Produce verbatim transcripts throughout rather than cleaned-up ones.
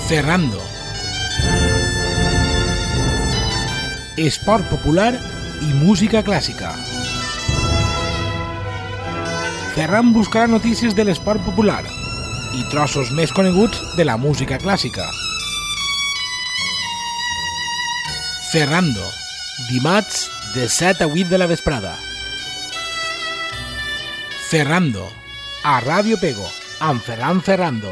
Ferrando. Esport popular i música clàssica. Ferran buscarà notícies de l'esport popular i trossos més coneguts de la música clàssica. Ferrando, dimarts de set a vuit de la vesprada. Ferrando, a Ràdio Pego, amb Ferran Ferrando.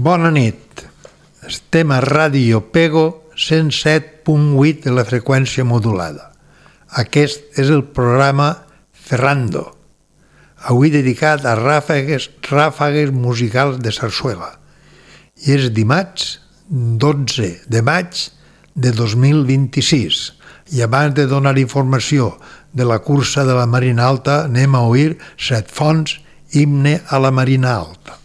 Bona nit. Estem a Ràdio Pego cent set punt vuit de la freqüència modulada. Aquest és el programa Ferrando, avui dedicat a ràfegues, ràfegues musicals de sarsuela. I és dimarts dotze de maig de dos mil vint-i-sis. I abans de donar informació de la cursa de la Marina Alta, anem a oir Set Fonts, himne a la Marina Alta.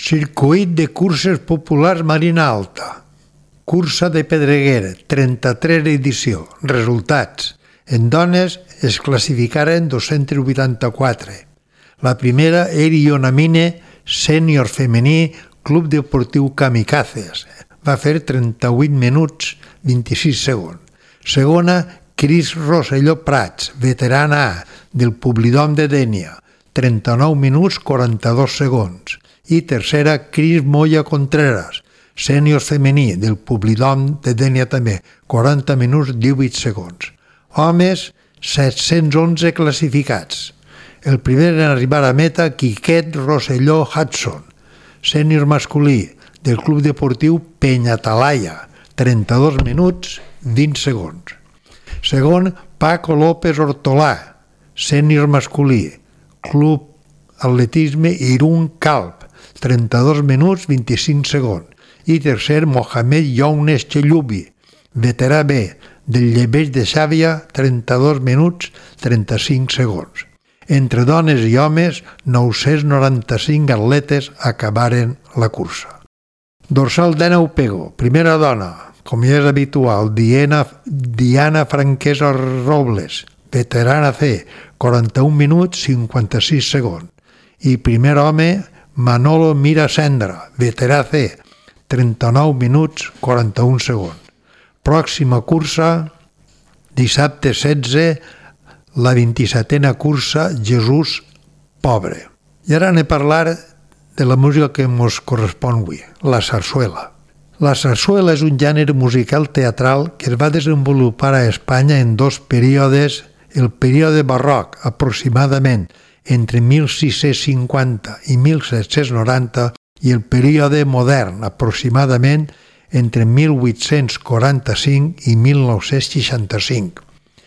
Circuit de curses populars Marina Alta. Cursa de Pedreguera, trenta-tres edició. Resultats. En dones es classificaren dos-cents vuitanta-quatre. La primera era Ionamine Sènior Femení Club Deportiu Kamikazes. Va fer trenta-vuit minuts vint-i-sis segons. Segona, Cris Rosselló Prats, veterana A, del Publidom de Dénia, trenta-nou minuts quaranta-dos segons. I tercera, Cris Moya Contreras, sènior femení, del Publidom de Dénia també, quaranta minuts divuit segons. Homes, set-cents onze classificats. El primer en arribar a meta, Quiquet Rosselló Hudson, sènior masculí, del Club Deportiu Penyatalaia, trenta-dos minuts, vint segons. Segon, Paco López Hortolà, sènior masculí, Club Atletisme Irún Calp, trenta-dos minuts, vint-i-cinc segons. I tercer, Mohamed Younes Chellubi, veterà B, del Llebeig de Xàbia, trenta-dos minuts, trenta-cinc segons. Entre dones i homes, nou-cents noranta-cinc atletes acabaren la cursa. Dorsal dinou Pego, primera dona, com ja és habitual, Diana, Diana Franquesa Robles, veterana C, quaranta-un minuts, cinquanta-sis segons. I primer home, Manolo Mira Sendra, veterà C, trenta-nou minuts, quaranta-un segons. Pròxima cursa, dissabte setze, la vint-i-setena cursa Jesús Pobre. I ara anem a parlar de la música que ens correspon avui, la sarsuela. La sarsuela és un gènere musical teatral que es va desenvolupar a Espanya en dos períodes, el període barroc, aproximadament entre mil sis-cents cinquanta i mil set-cents noranta, i el període modern, aproximadament entre mil vuit-cents quaranta-cinc i mil nou-cents seixanta-cinc.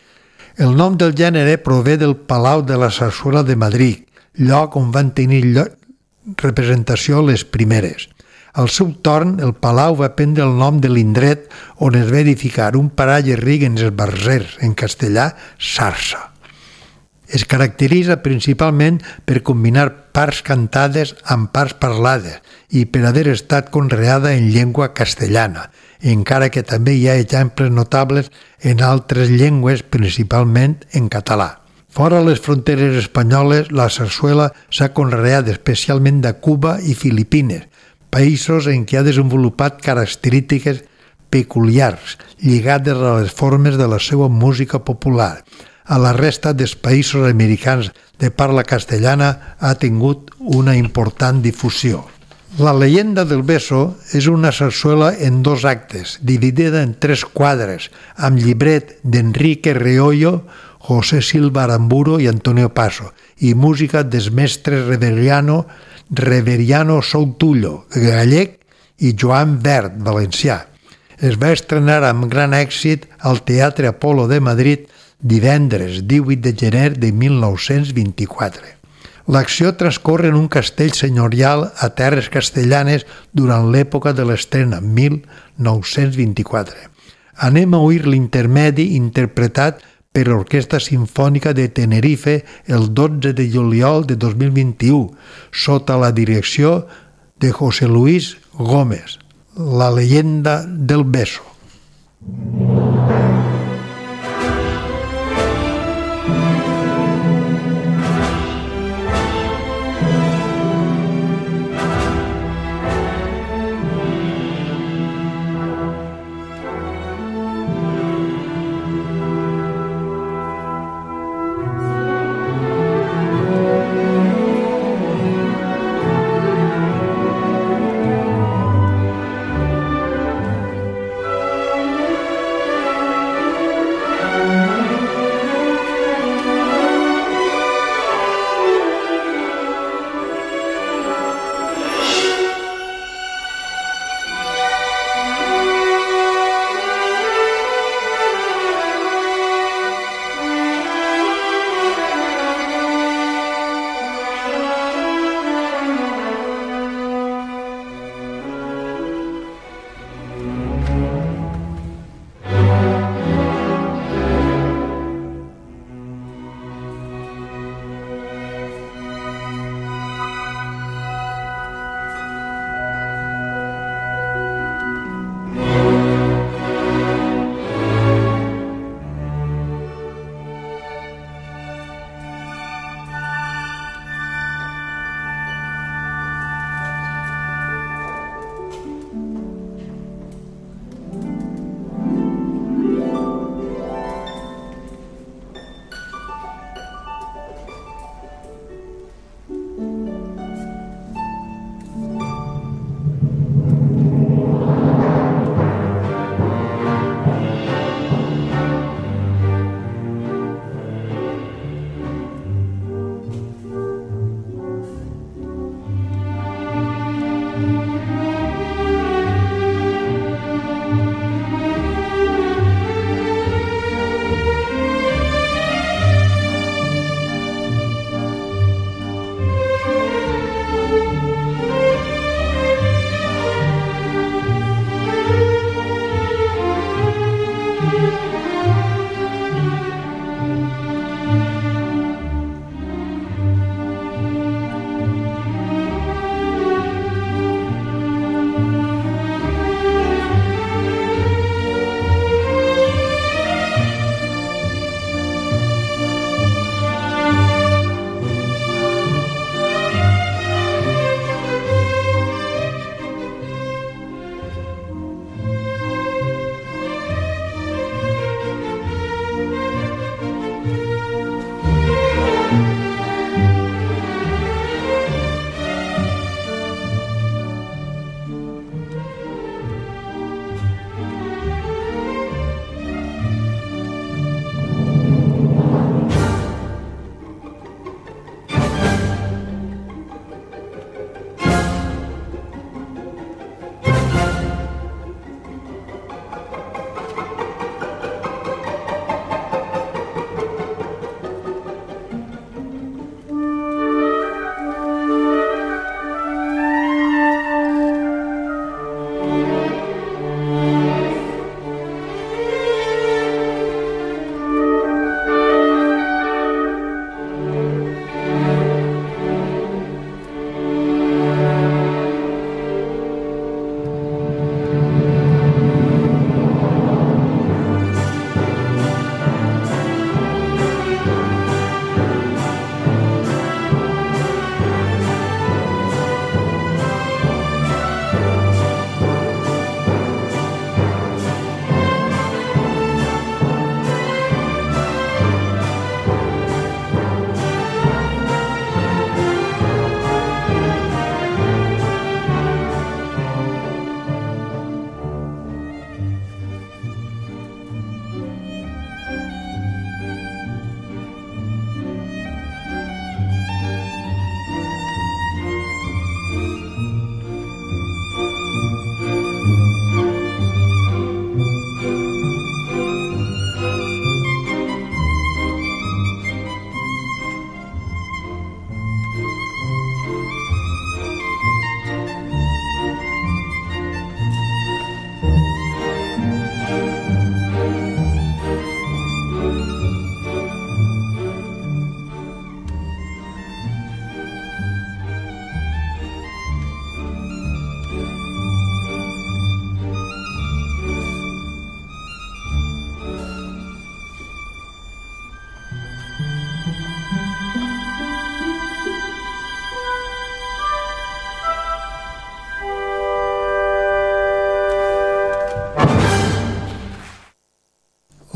El nom del gènere prové del Palau de la Sarsuela de Madrid, lloc on van tenir lloc, representació les primeres. Al seu torn, el palau va prendre el nom de l'indret on es va edificar un paratge ric en esbarzers, en castellà, sarsa. Es caracteritza principalment per combinar parts cantades amb parts parlades i per haver estat conreada en llengua castellana, encara que també hi ha exemples notables en altres llengües, principalment en català. Fora les fronteres espanyoles, la sarsuela s'ha conreat especialment de Cuba i Filipines, països en què ha desenvolupat característiques peculiars lligades a les formes de la seva música popular. A la resta dels països americans de parla castellana ha tingut una important difusió. La leyenda del beso és una sarsuela en dos actes, dividida en tres quadres, amb llibret d'Enrique Reollo, José Silva Aramburo i Antonio Paso, i música dels mestres Reveriano, Reveriano Soutullo, gallec, i Joan Verd, valencià. Es va estrenar amb gran èxit al Teatre Apolo de Madrid divendres divuit de gener de mil nou-cents vint-i-quatre. L'acció transcorre en un castell senyorial a terres castellanes durant l'època de l'estrena, mil nou-cents vint-i-quatre. Anem a oir l'intermedi interpretat per l'Orquestra Simfònica de Tenerife el dotze de juliol de dos mil vint-i-u, sota la direcció de José Luis Gómez, La leyenda del beso.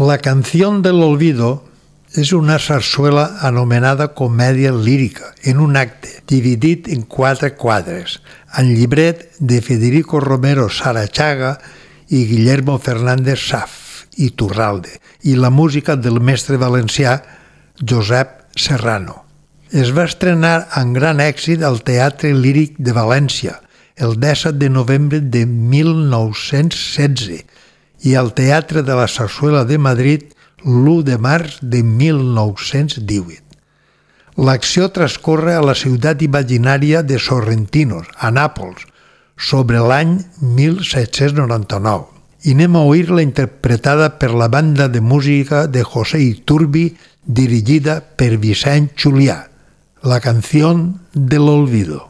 La canción del olvido és una sarsuela anomenada comèdia lírica en un acte dividit en quatre quadres, en llibret de Federico Romero Sarachaga i Guillermo Fernández Saf i Turralde, i la música del mestre valencià Josep Serrano. Es va estrenar amb gran èxit al Teatre Líric de València el disset de novembre de mil nou-cents setze i al Teatre de la Sarsuela de Madrid l'u de març de mil nou-cents divuit. L'acció transcorre a la ciutat imaginària de Sorrentinos, a Nàpols, sobre l'any mil set-cents noranta-nou, i anem a oir-la interpretada per la banda de música de José Iturbi, dirigida per Vicent Julià, la canción del olvido.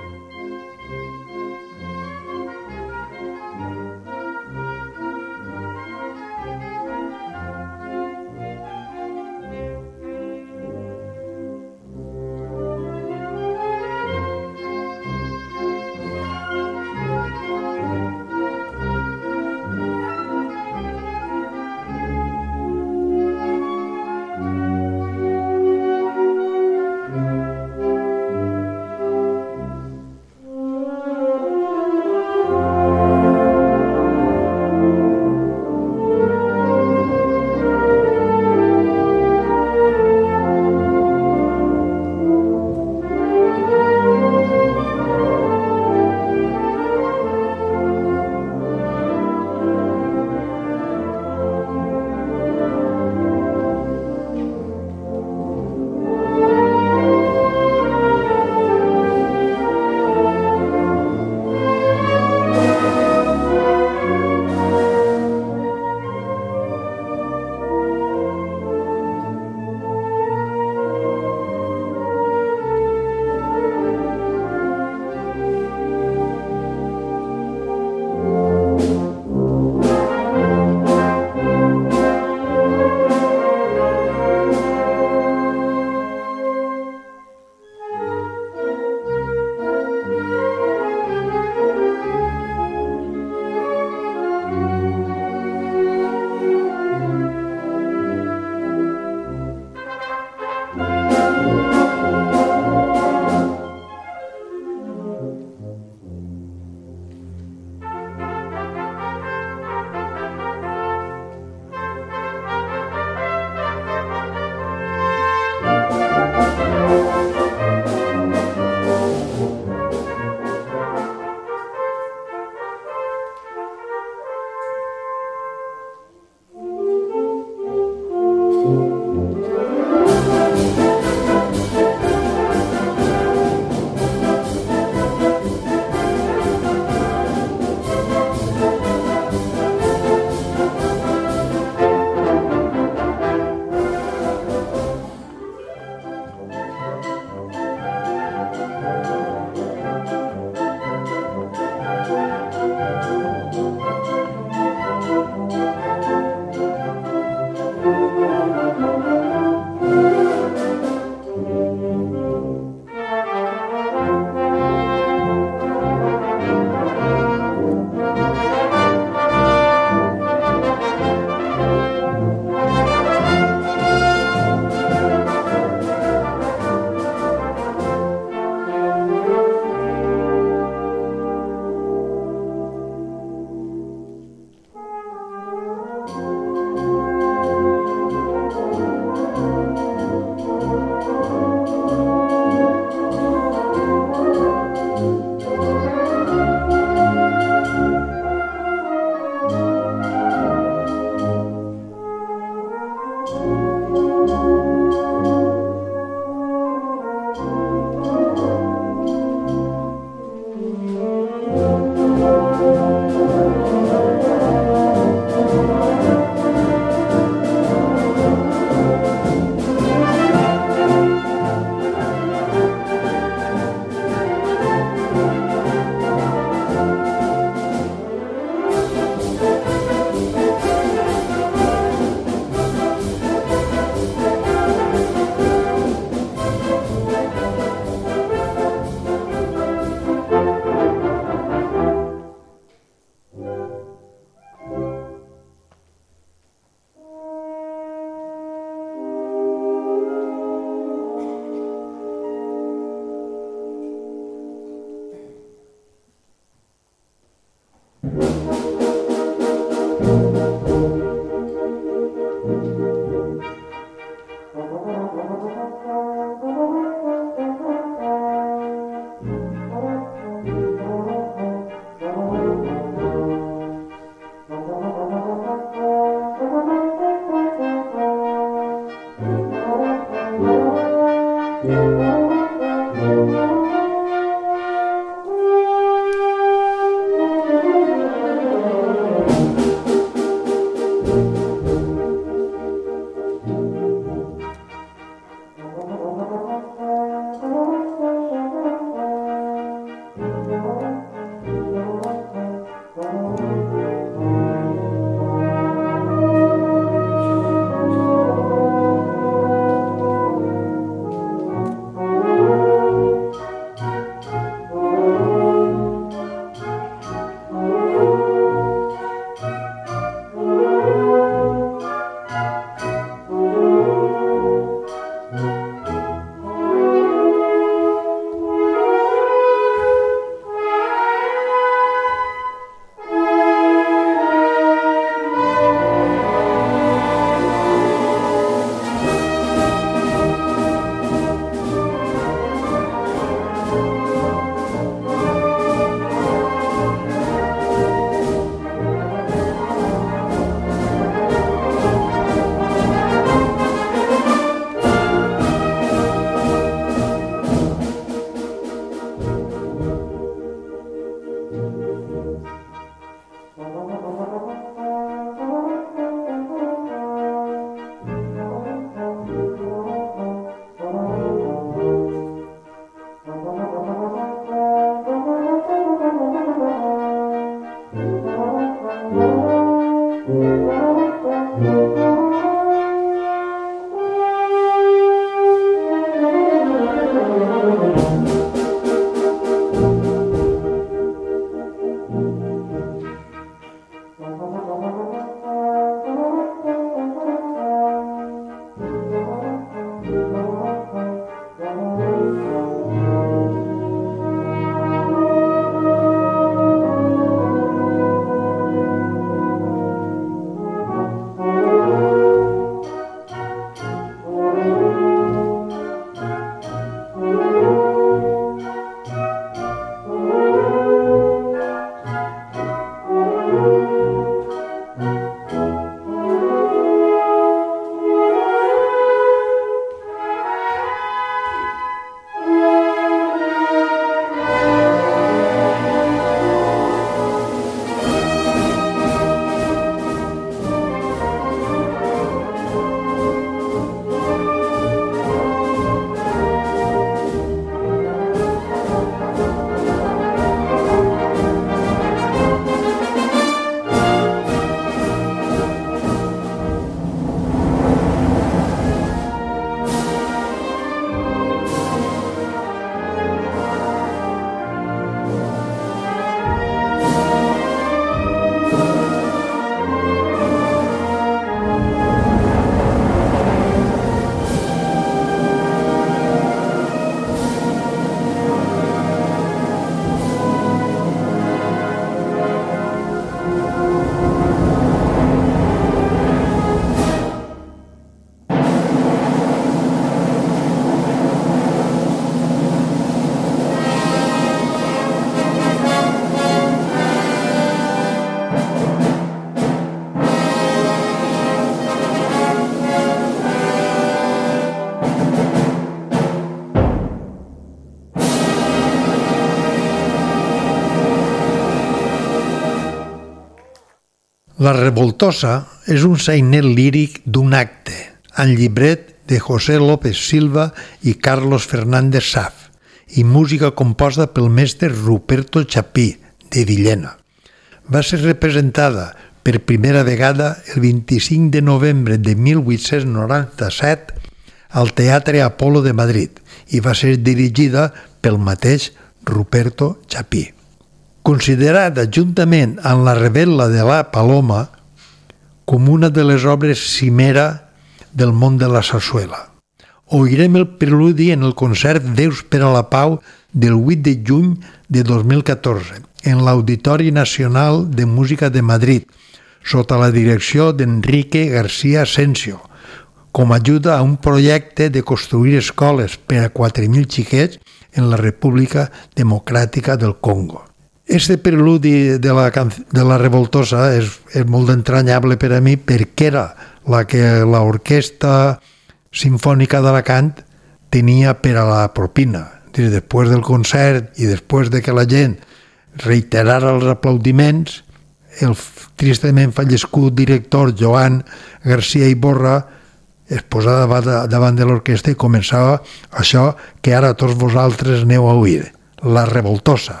La Revoltosa és un sainet líric d'un acte, en llibret de José López Silva i Carlos Fernández Saf, i música composta pel mestre Ruperto Chapí, de Villena. Va ser representada per primera vegada el vint-i-cinc de novembre de mil vuit-cents noranta-set al Teatre Apolo de Madrid i va ser dirigida pel mateix Ruperto Chapí. Considerada juntament amb la Revetla de la Paloma com una de les obres cimera del món de la sarsuela. Oirem el preludi en el concert Déus per a la Pau del vuit de juny de dos mil catorze en l'Auditori Nacional de Música de Madrid, sota la direcció d'Enrique García Asensio, com a ajuda a un projecte de construir escoles per a quatre mil xiquets en la República Democràtica del Congo. Este preludi de la, de la Revoltosa és, és molt entranyable per a mi perquè era la que l'Orquestra Simfònica d'Alacant tenia per a la propina. Després del concert i després de que la gent reiterara els aplaudiments, el tristament fallescut director Joan García Iborra es posava davant de l'orquestra i començava això que ara tots vosaltres aneu a oir, la Revoltosa.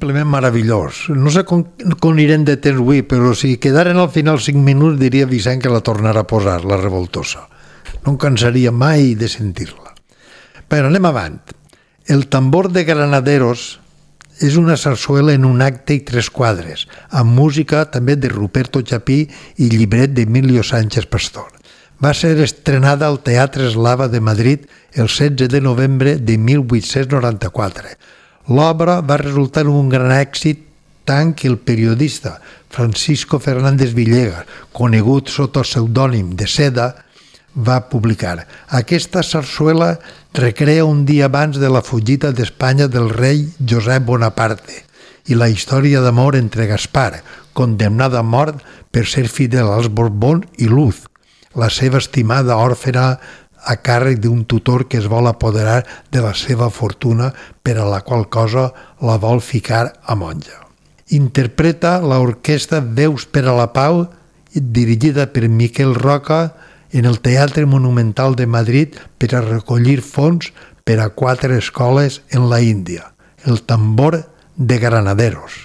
simplement meravellós. No sé com, com anirem de temps avui, però si quedaren al final cinc minuts diria Vicent que la tornarà a posar, la Revoltosa. No em cansaria mai de sentir-la. Però anem avant. El tambor de Granaderos és una sarsuela en un acte i tres quadres, amb música també de Ruperto Chapí i llibret d'Emilio Sánchez Pastor. Va ser estrenada al Teatre Eslava de Madrid el setze de novembre de mil vuit-cents noranta-quatre. L'obra va resultar un gran èxit tant que el periodista Francisco Fernández Villegas, conegut sota el pseudònim de Seda, va publicar. Aquesta sarsuela recrea un dia abans de la fugida d'Espanya del rei Josep Bonaparte i la història d'amor entre Gaspar, condemnat a mort per ser fidel als Borbons, i Luz, la seva estimada òrfena a càrrec d'un tutor que es vol apoderar de la seva fortuna, per a la qual cosa la vol ficar a monja. Interpreta l'orquestra Veus per a la Pau, dirigida per Miquel Roca, en el Teatre Monumental de Madrid per a recollir fons per a quatre escoles en la Índia. El tambor de Granaderos.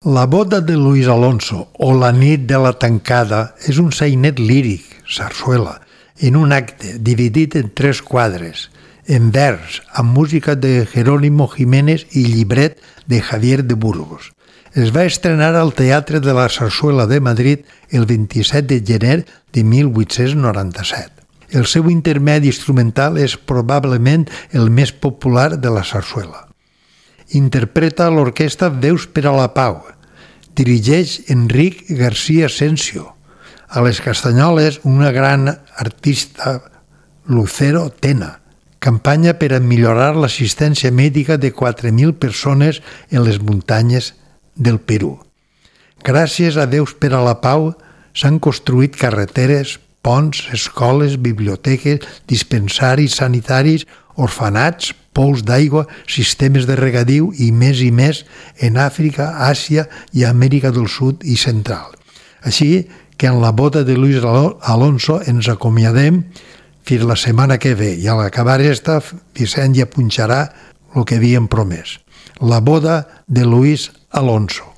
La boda de Luis Alonso o La nit de la tancada és un sainet líric, sarsuela, en un acte dividit en tres quadres, en vers, amb música de Jerónimo Jiménez i llibret de Javier de Burgos. Es va estrenar al Teatre de la Sarsuela de Madrid el vint-i-set de gener de mil vuit-cents noranta-set. El seu intermedi instrumental és probablement el més popular de la sarsuela. Interpreta l'orquestra Veus per a la Pau. Dirigeix Enric García Asensio. A les castanyoles, una gran artista, Lucero Tena. Campanya per a millorar l'assistència mèdica de quatre mil persones en les muntanyes del Perú. Gràcies a Veus per a la Pau s'han construït carreteres, ponts, escoles, biblioteques, dispensaris sanitaris, orfenats, pous d'aigua, sistemes de regadiu i més i més en Àfrica, Àsia i Amèrica del Sud i Central. Així que en la boda de Luis Alonso ens acomiadem fins la setmana que ve i a l'acabar esta, Vicent ja punxarà el que havíem promès. La boda de Luis Alonso.